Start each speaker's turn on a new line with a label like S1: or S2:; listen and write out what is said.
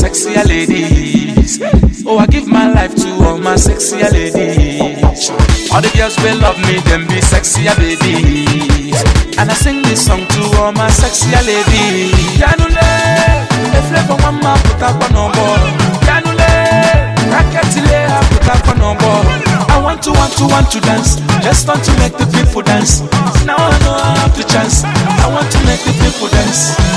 S1: sexy ladies. Oh, I give my life to all my sexy ladies. All the girls will love me, them be sexy ladies. And I sing this song to all my sexy ladies. Yanule, if you ever want my put up on no more. Yanule, raketile, put up on no more. I want to dance, just want to make the people dance. Now I know I have the chance. I want to make the people dance.